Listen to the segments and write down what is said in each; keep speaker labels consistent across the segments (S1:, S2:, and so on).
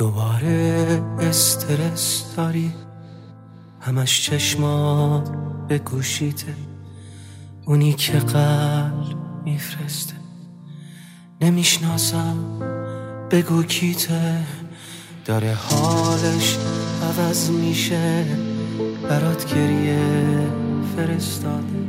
S1: دوباره استرس داری، همش چشمات به گوشیته، اونی که قلب میفرسته. نمیشناسم بگو کیته، داره حالش عوض میشه، برات گریه فرستاده.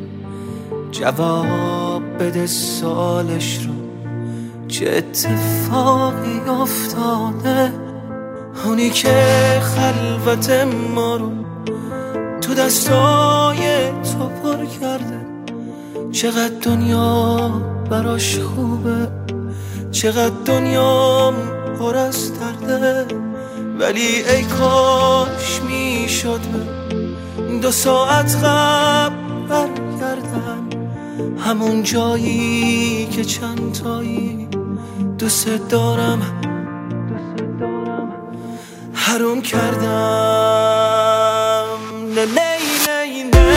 S1: جواب بده سالش رو، چه اتفاقی افتاده. اونی که خلوت ما رو تو دستای تو پر کرده. چقدر دنیا براش خوبه، چقدر دنیا پر از درده. ولی ای کاش میشد 2 ساعت قبل برگردم همون جایی که چند تایی دوست دارم حروم کردم. نه نه نه نه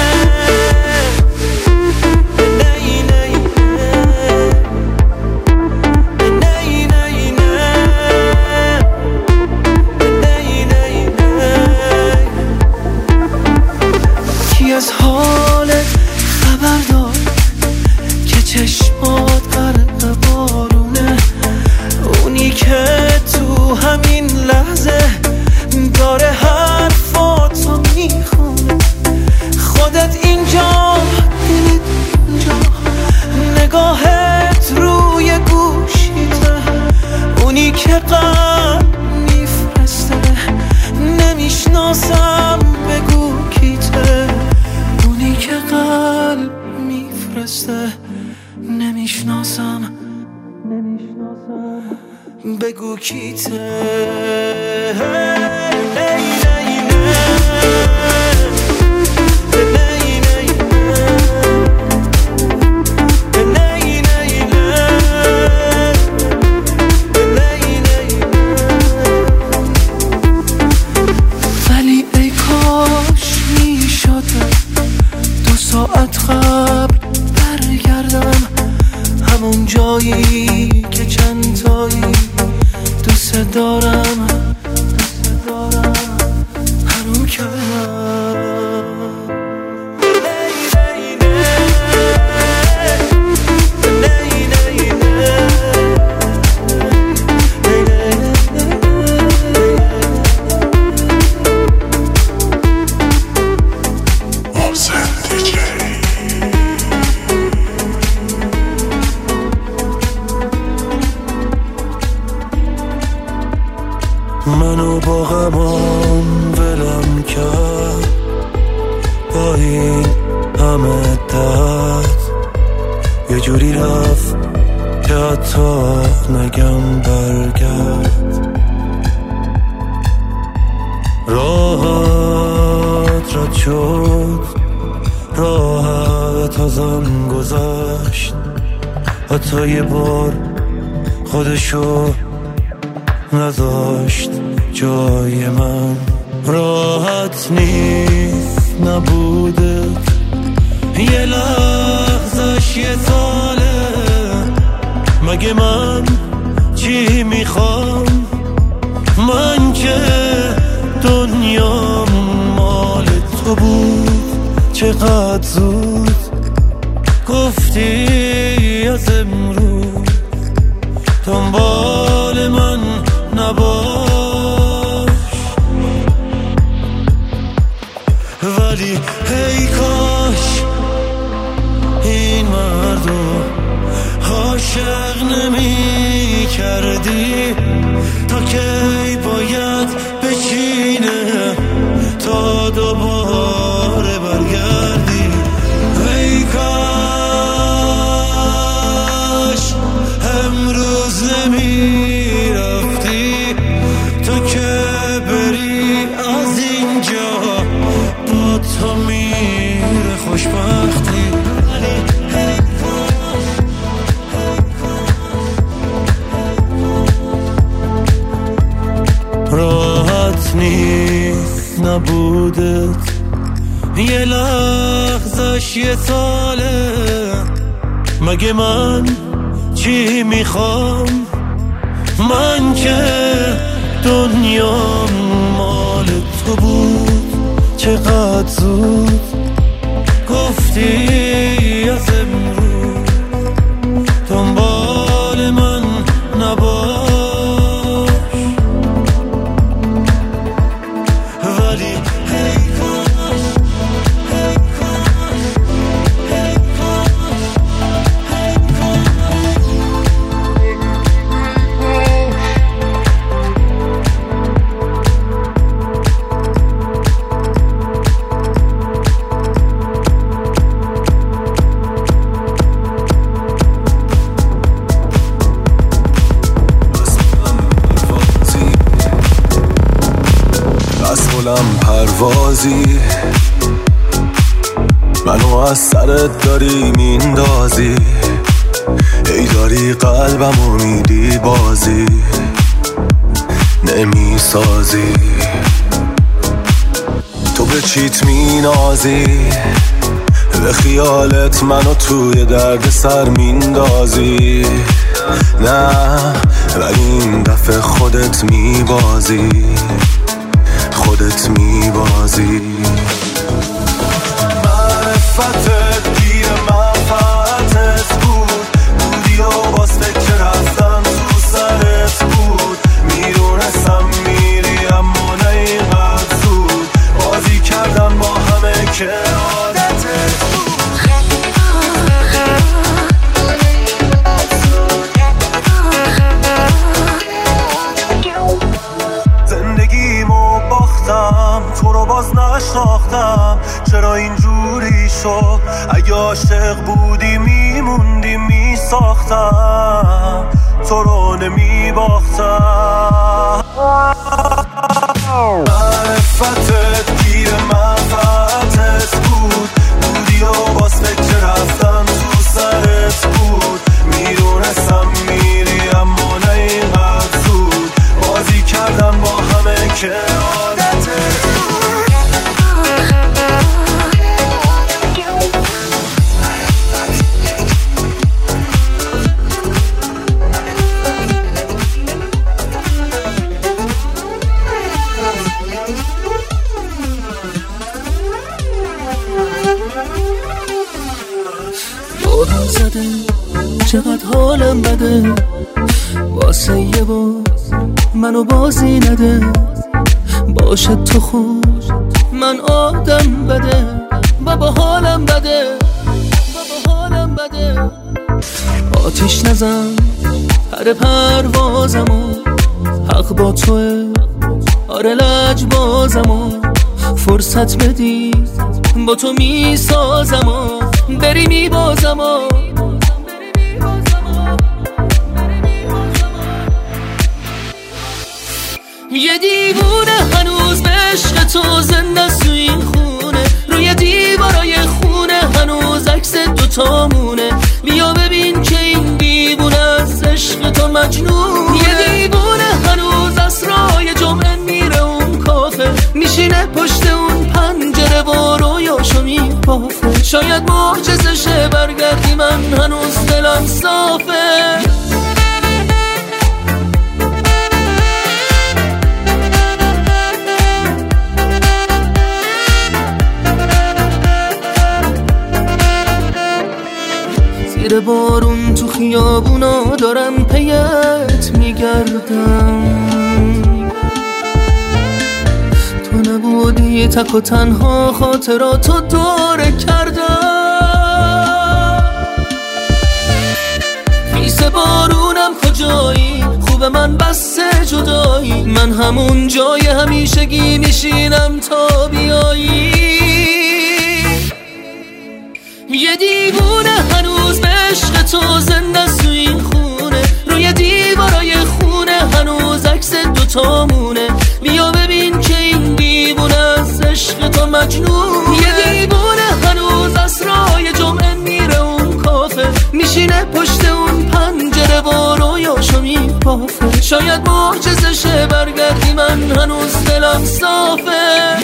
S1: از حالت خبر دار که چشمات غرق بارونه. اونی که تو همین لحظه داره حرفاتو میخونه. خودت اینجا دلت اونجا، نگاهت روی گوشیته. اونی که قلب میفرسته. نمیشناسم بگو کیته، اونی که قلب میفرسته. نمیشناسم بگو کیته. ولی ای کاش میشد 2 ساعت قبل برگردم همون جایی که چند تایی دوست دارم حروم کردم.
S2: منو با غمان ولم کرد، با این همه درد یه جوری رفت که حتی نگم برگرد. راحت رد شد، راحت ازم گذشت، حتی یه بار خودشو نذاشت جای من. راحت نیست نبوده، یه لحظش یه ساله. مگه من چی میخوام؟ من که دنیام مال تو بود. چقدر زود گفتی از امروز دنبال من نباش. ولی ای کاش این مردو عاشق نمی کردی. تا کی باید بچینه تا دوباره برگردی؟ ای کاش امروز نمی تو میره خوشبختی. راحت نیست نبودت، یه لحظش یه ساله. مگه من چی میخوام؟ من که دنیا دنیا مال تو بود، چقدر زود گفتی از امروز دنبال من نباش. ولی هی کاش، هی کاش، هی کاش، هی
S1: پروازی منو از سرت داری میندازی، ای داری قلبمو میدی بازی نمیسازی. تو به چیت مینازی، به خیالت منو توی درد سر میندازی. نه ولی این دفعه خودت میبازی، خودت میبازی. معرفتت گیر منفعتت بود، بودی و باز فکر رفتن تو سرت بود. میدونستم میری اما نه اینقدر زود، بازی کردم با همه که عادتت بود. تو رو باز نشناختم، چرا اینجوری شد؟ اگه عاشق بودی میموندی میساختم، تو رو نمیباختم. معرفتت گیر منفعتت بود، بودی و باز فکر رفتن تو سرت بود. میدونستم میری اما نه اینقدر زود، بازی کردم با همه که بارون زده چقدر حالم بده، واسه یه بار منو بازی نده. باشه تو خوب من آدم بده، بابا حالم بده، بابا حالم بده. آتیش نزن پر پروازمو، حق با توه آره لجبازمو. فرصت بدی با تو میسازمو، بری میبازمو. یه دیوونه هنوز به عشق تو زنده سو این خونه، روی دیوارای خونه هنوز عکس دوتامونه. بیا ببین که این دیوونه از عشق تو مجنون. یه دیوونه هنوز اسرای جمعه میره اون کافه، میشینه پشت اون پنجره و رویاشو میپافه. شاید معجزه شه برگردی، من هنوز دلم صافه. زیر بارون تو خیابونا دارم پیت میگردم، تو نبودی تک و تنها خاطراتو دوره کردم. خیس بارونم کجایی؟ خوب من بسه جدایی، من همون جای همیشگی میشینم تا بیایی. یه دیوونه هنوز به عشق تو زنده سو این خونه، روی دیوارای خونه هنوز عکس دوتامونه. بیا ببین که این دیوونه از عشق تو مجنون. یه دیوونه هنوز اسرای جمعه میره اون کافه، میشینه پشت اون پنجره و رویاشو میپافه. شاید معجزه شه برگردی، من هنوز دلم صافه.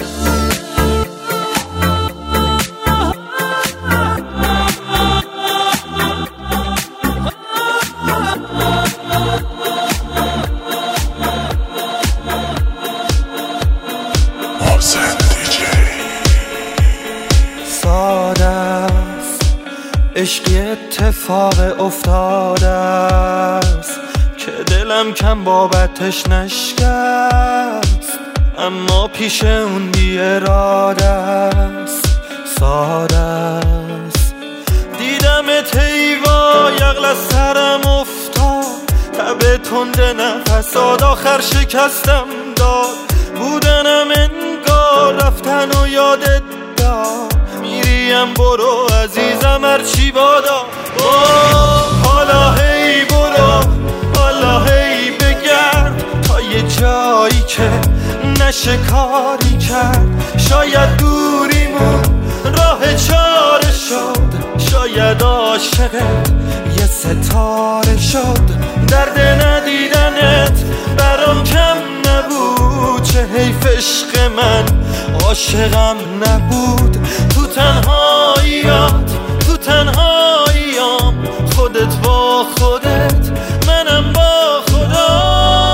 S2: عشقی اتفاق افتاده است که دلم کم بابتش نشکست، اما پیش اون بی اراده است، ساده است. دیدمت ایوا یغل از سرم افتاد، تب تند نفسات آخر شکستم داد. بودنم انگار رفتن و یادت داد، میریم برو عزیزم هرچی بادا. حالا هی برو، حالا هی بگرد تا یه جایی که نشه کاری کرد. شاید دوریمون راه چاره شد، شاید عاشقت یه ستاره شد. درد ندیدنت برام کم نبود، چه حیف عشق من عاشقم نبود. تو تنهاییات، تو تنهاییام، خودت با خودت، منم با خدا.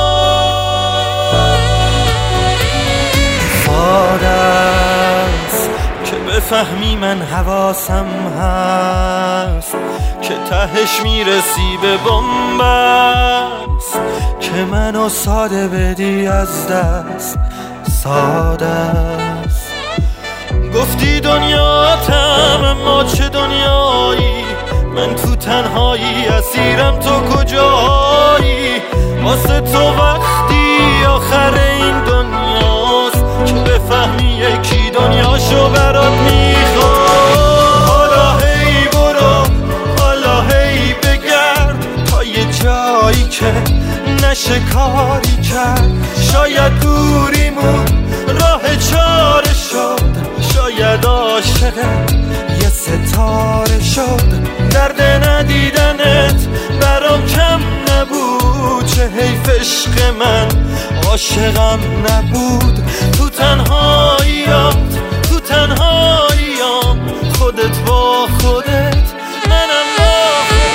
S2: ساده است که بفهمی من حواسم هست، که تهش میرسی به بنبست، که منو ساده بدی از دست. ساده است. گفتی دنیاتم اما چه دنیایی، من تو تنهایی اسیرم، تو کجایی؟ واسه تو وقتی آخر این دنیاست که بفهمی یکی دنیاشو برات میخواد. حالا هی برو، حالا هی بگرد تا یه جایی که نشه کاری کرد. شاید دوریمون راه چاره شد، شاید عاشقت یه ستاره شد. درد ندیدنت برام کم نبود، چه حیف عشق من عاشقم نبود. تو تنهاییات، تو تنهاییام، خودت با خودت، منم با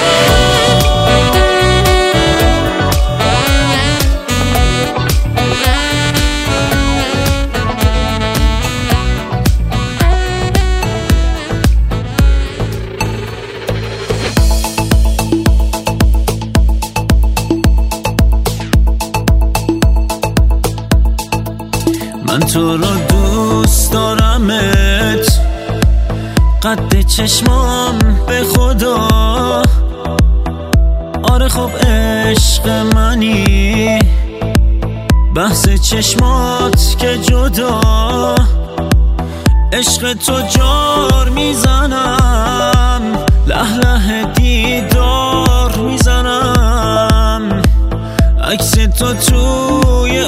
S1: من تو رو دوست دارمت، قد چشمام به خدا. آره خب عشق منی، بحث چشمات که جدا. عشق تو جار میزنم، له له دیدار میزنم. عکس تو توی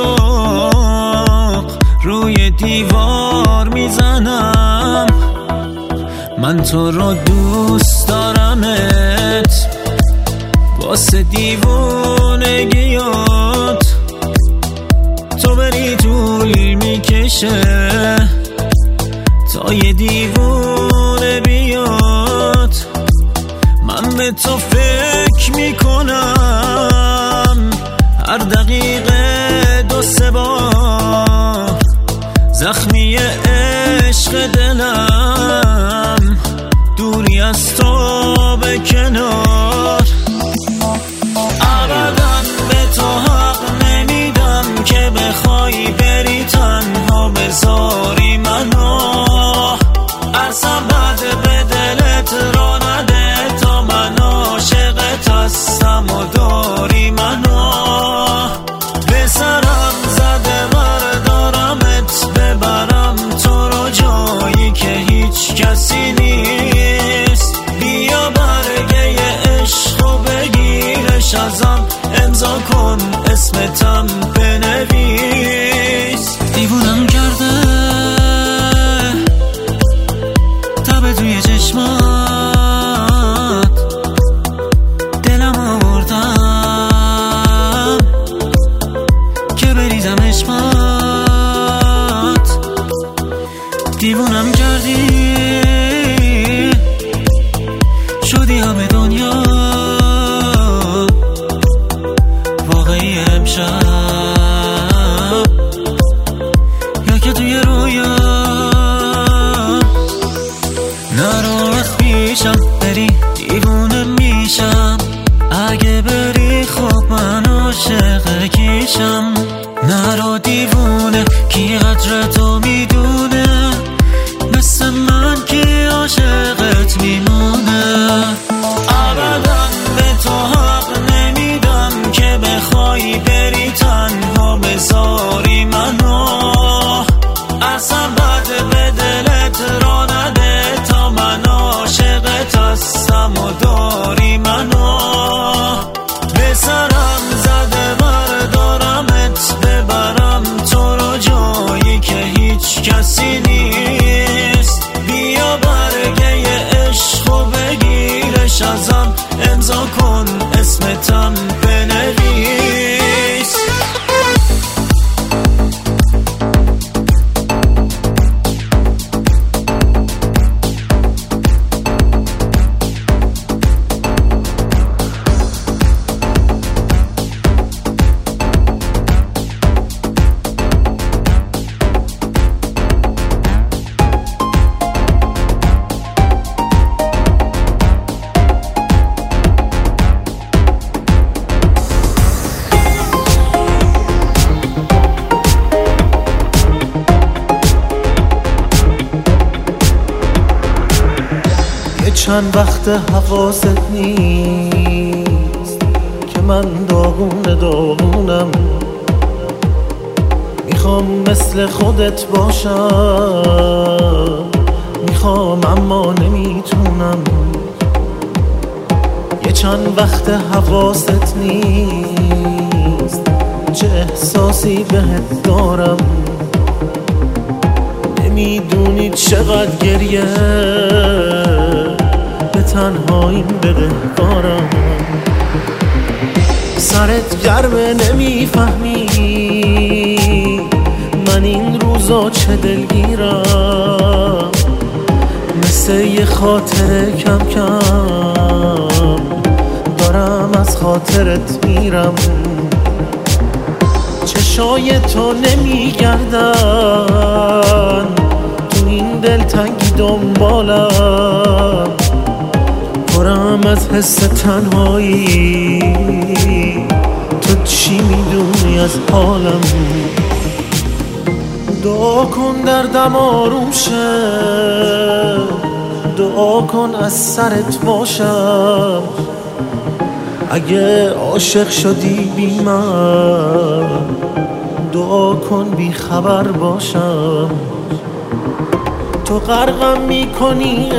S1: اتاق روی دیوار میزنم. من تو رو دوست دارمت، واسه دیوونگیات تو بری طول میکشه تا یه دیوونه بیاد. من به تو فکر میکنم هر دقیقه دو سه بار، زخمی عشق دلم دوری از تو به کنار. ابدا به تو حق نمیدم که بخوای بری تنها بذاری منو. اصلا بد به دلت را نده تا من عاشقت هستم و داری منو. به سرم زده بردارمت، ببرم تو رو جایی که هیچ کسی نیست. بیا برگه عشق و بگیرش ازم، امضا کن اسمتم بنویس. دیوونم کرده تب توی چشمات، دلم آوردم که بریزم عشقات. دیوونم کردی شدی همه دنیا واقعی امشب، یا که توی رویا نرو از پیشم بری
S3: کسی نیست. بیا برگه عشقو بگیرش ازم، امضا کن اسمتم بنویس.
S4: چند وقت حواست نیست که من داغونم، میخوام مثل خودت باشم، میخوام اما نمیتونم. یه چند وقت حواست نیست چه احساسی بهت دارم، نمیدونی چقدر گریه به تنهاییم بدهکارم. سرت گرمه نمیفهمی من این روزا چه دلگیرم، مثل یه خاطره کم کم دارم از خاطرت میرم. چشای تو نمیگردن تو این دلتنگی دنبالم، پرم از حس تنهایی، تو چی میدونی از حالم؟ دعا کن دردم آروم شه، دعا کن از سرت باشم. اگه عاشق شدی بی من، دعا کن بی خبر باشم. تو غرقم میکنی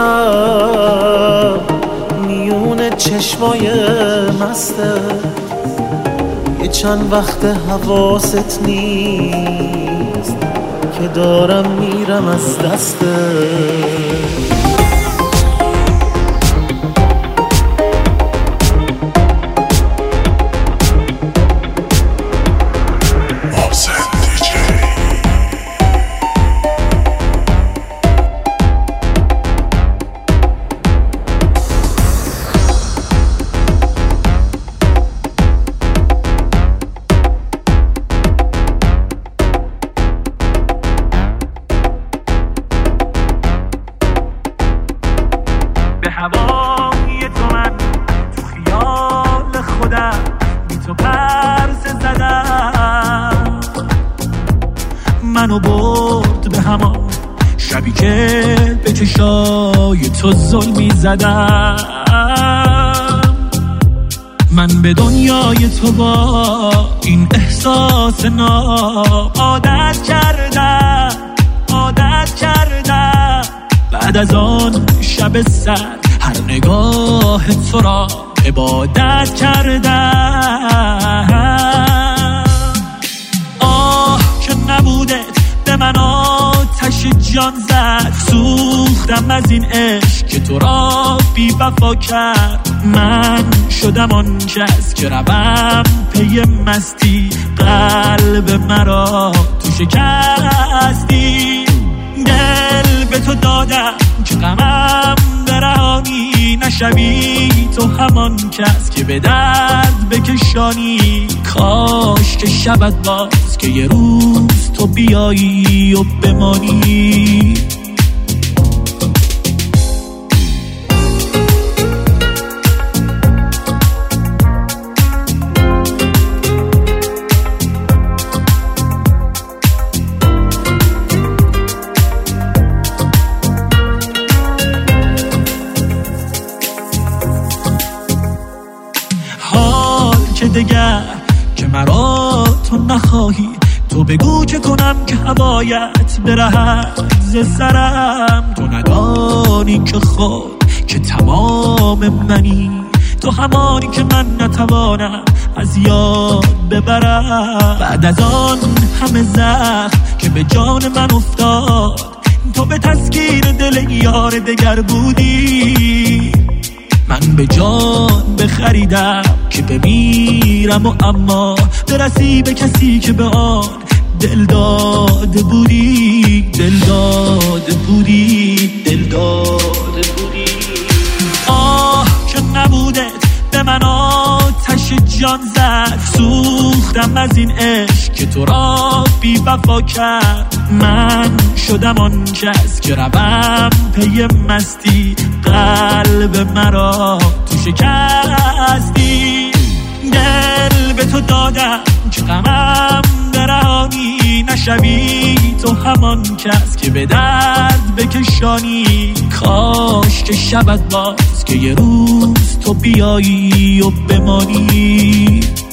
S4: امشب میون چشمای مسته، یه چند وقت حواست نیست که دارم میرم از دسته.
S3: هوای تو من تو خیال خودم بی تو پرس زدم، منو برد به همان شبی که به چشای تو ظلمی زدم. من به دنیای تو با این احساس ناب عادت کردم. بعد از آن شب سر هر نگاه تو را عبادت کردم. آه که نبودت به من آتش جان زد، سوختم از این عشق که تو را بی وفا کرد. من شدم آن کس که روم پی مستی، قلب مرا تو شکستی. دل به تو دادم که غمم برهانی، نشوی تو همان کس که به درد بکشانی. کاش که شبت باز که یه روز تو بیایی و بمانی. که دگر که مرا تو نخواهی، تو بگو که کنم که هوایت برهد ز سرم. تو ندانی که خود که تمام منی، تو همانی که من نتوانم از یاد ببرم. بعد از آن همه زخم که که به جان من افتاد، تو به تسکین دل یار دگر بودی. من به جان بخریدم که بمیرم و اما برسی به کسی که به آن دل داده بودی، دل داده بودی، دل داده بودی. آه که نبودت به من آتش جان زد، سوختم از این عشق که تو را بی وفا کرد. من شدم آن کس که روم پی مستی، قلب مرا تو شکستی. دل به تو دادم که غمم برهانی، نشوی تو همان کس که به درد بکشانی. کاش که شبت باز که یه روز تو بیایی و بمانی.